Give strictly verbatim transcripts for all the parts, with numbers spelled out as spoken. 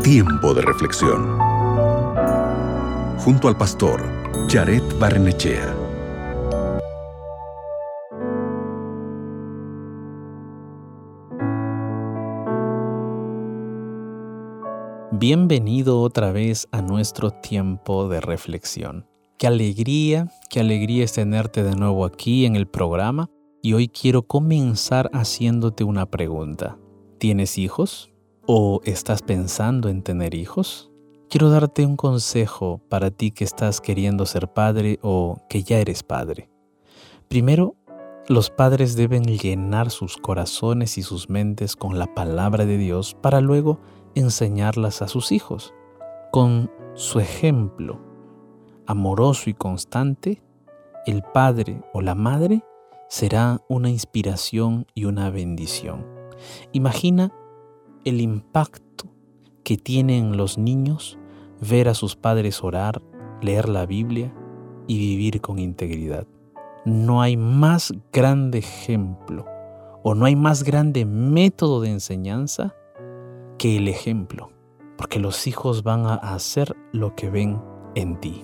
Tiempo de reflexión. Junto al pastor Jared Barrenechea. Bienvenido otra vez a nuestro tiempo de reflexión. Qué alegría, qué alegría es tenerte de nuevo aquí en el programa. Y hoy quiero comenzar haciéndote una pregunta. ¿Tienes hijos? ¿O estás pensando en tener hijos? Quiero darte un consejo para ti que estás queriendo ser padre o que ya eres padre. Primero, los padres deben llenar sus corazones y sus mentes con la palabra de Dios para luego enseñarlas a sus hijos. Con su ejemplo amoroso y constante, el padre o la madre será una inspiración y una bendición. Imagina el impacto que tienen los niños ver a sus padres orar, leer la Biblia y vivir con integridad. No hay más grande ejemplo o no hay más grande método de enseñanza que el ejemplo, porque los hijos van a hacer lo que ven en ti.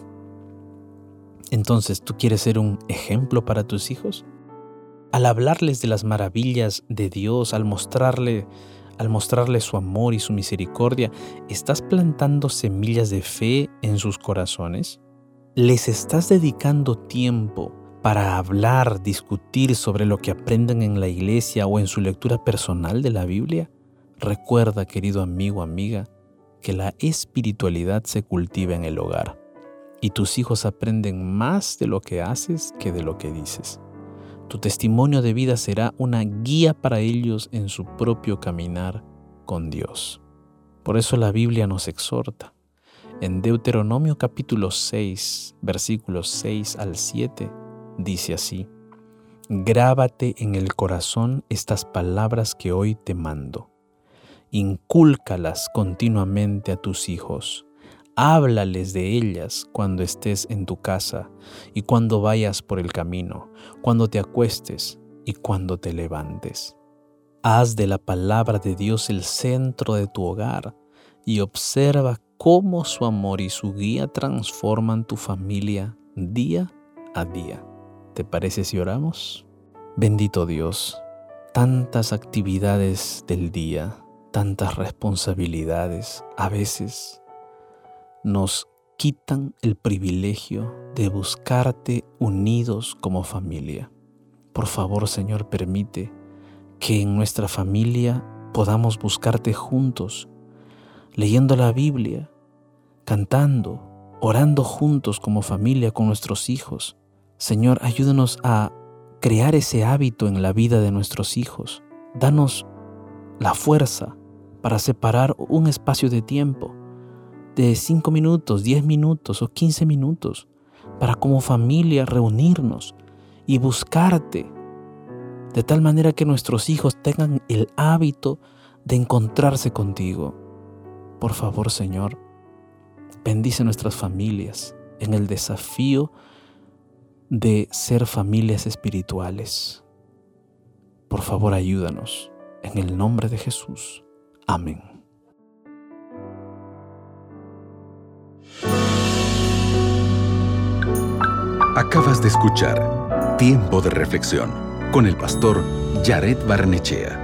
Entonces, ¿tú quieres ser un ejemplo para tus hijos? Al hablarles de las maravillas de Dios, al mostrarle, al mostrarle su amor y su misericordia, ¿estás plantando semillas de fe en sus corazones? ¿Les estás dedicando tiempo para hablar, discutir sobre lo que aprenden en la iglesia o en su lectura personal de la Biblia? Recuerda, querido amigo, amiga, que la espiritualidad se cultiva en el hogar y tus hijos aprenden más de lo que haces que de lo que dices. Tu testimonio de vida será una guía para ellos en su propio caminar con Dios. Por eso la Biblia nos exhorta. En Deuteronomio capítulo seis, versículos seis al siete, dice así: Grábate en el corazón estas palabras que hoy te mando. Incúlcalas continuamente a tus hijos. Háblales de ellas cuando estés en tu casa y cuando vayas por el camino, cuando te acuestes y cuando te levantes. Haz de la palabra de Dios el centro de tu hogar y observa cómo su amor y su guía transforman tu familia día a día. ¿Te parece si oramos? Bendito Dios, tantas actividades del día, tantas responsabilidades, a veces nos quitan el privilegio de buscarte unidos como familia. Por favor, Señor, permite que en nuestra familia podamos buscarte juntos, leyendo la Biblia, cantando, orando juntos como familia con nuestros hijos. Señor, ayúdanos a crear ese hábito en la vida de nuestros hijos. Danos la fuerza para separar un espacio de tiempo de cinco minutos, diez minutos o quince minutos para como familia reunirnos y buscarte de tal manera que nuestros hijos tengan el hábito de encontrarse contigo. Por favor, Señor, bendice nuestras familias en el desafío de ser familias espirituales. Por favor, ayúdanos. En el nombre de Jesús. Amén. Acabas de escuchar Tiempo de Reflexión con el pastor Jared Barrenechea.